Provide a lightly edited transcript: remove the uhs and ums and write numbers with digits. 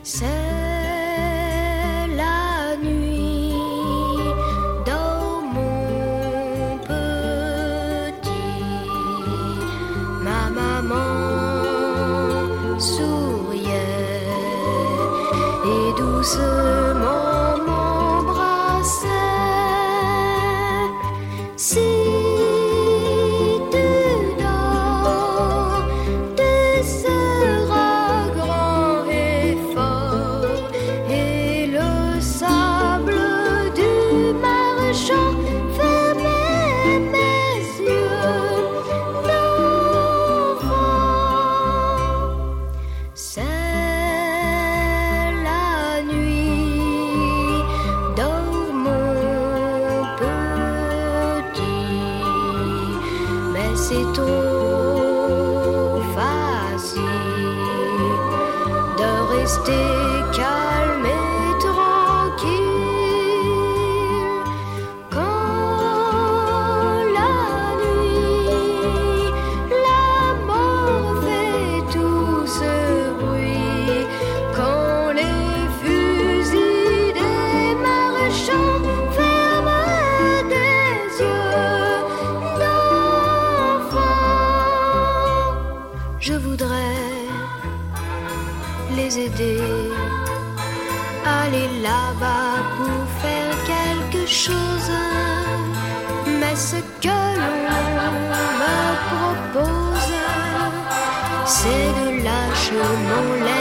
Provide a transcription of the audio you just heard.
C'est la nuit dans mon petit. Ma maman souriait et doucement m'embrassait. Si c'est trop facile de rester calme et tranquille quand la nuit, la mort fait tout ce bruit, quand les fusils des marchands ferment des yeux. Je voudrais les aider, aller là-bas pour faire quelque chose. Mais ce que l'on me propose, c'est de lâcher mon lait.